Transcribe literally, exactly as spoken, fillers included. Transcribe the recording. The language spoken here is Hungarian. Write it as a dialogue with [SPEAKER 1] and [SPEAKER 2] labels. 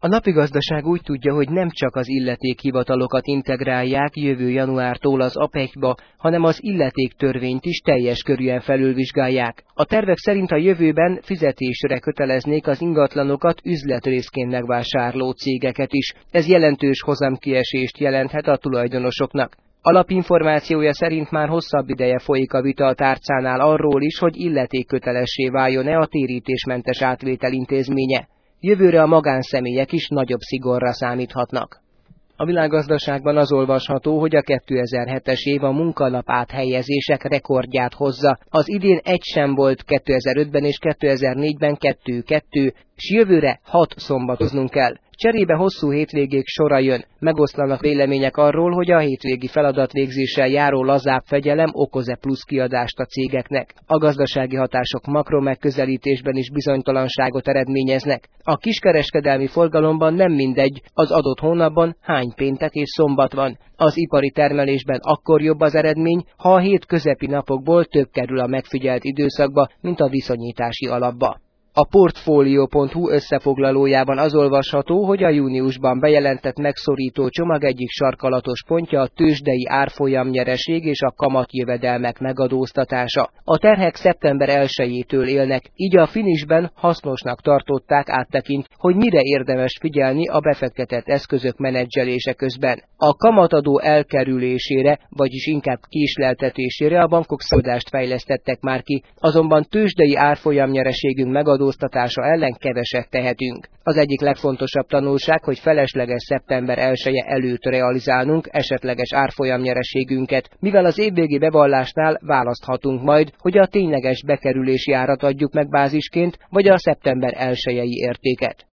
[SPEAKER 1] A Napigazdaság úgy tudja, hogy nem csak az illetékhivatalokat integrálják jövő januártól az á pé e ká-ba, hanem az illetéktörvényt is teljes körűen felülvizsgálják. A tervek szerint a jövőben fizetésre köteleznék az ingatlanokat üzletrészként megvásárló cégeket is. Ez jelentős hozamkiesést jelenthet a tulajdonosoknak. Alapinformációja szerint már hosszabb ideje folyik a vita a tárcánál arról is, hogy illetékkötelessé váljon-e a térítésmentes átvétel intézménye. Jövőre a magánszemélyek is nagyobb szigorra számíthatnak. A Világgazdaságban az olvasható, hogy a kétezer-hetes év a munkanap áthelyezések rekordját hozza. Az idén egy sem volt, kétezer-ötben és kétezer-négyben kettő-kettő, s jövőre hat szombatoznunk kell. Cserébe hosszú hétvégék sora jön. Megoszlanak vélemények arról, hogy a hétvégi feladatvégzéssel járó lazább fegyelem okoz-e plusz kiadást a cégeknek. A gazdasági hatások makromegközelítésben is bizonytalanságot eredményeznek. A kiskereskedelmi forgalomban nem mindegy, az adott hónapban hány péntek és szombat van. Az ipari termelésben akkor jobb az eredmény, ha a hét közepi napokból több kerül a megfigyelt időszakba, mint a viszonyítási alapba. A Portfolio pont hu összefoglalójában az olvasható, hogy a júniusban bejelentett megszorító csomag egyik sarkalatos pontja a tőzsdei árfolyamnyereség és a kamatjövedelmek megadóztatása. A terhek szeptember elsejétől élnek, így a finisben hasznosnak tartották áttekint, hogy mire érdemes figyelni a befektetett eszközök menedzselése közben. A kamatadó elkerülésére, vagyis inkább késleltetésére a bankok szolgálást fejlesztettek már ki, azonban tőzsdei árfolyamnyereségünk megadóztatása ellen keveset tehetünk. Az egyik legfontosabb tanulság, hogy felesleges szeptember elseje előtt realizálnunk esetleges árfolyamnyereségünket, mivel az évvégi bevallásnál választhatunk majd, hogy a tényleges bekerülési árat adjuk meg bázisként, vagy a szeptember elsejei értéket.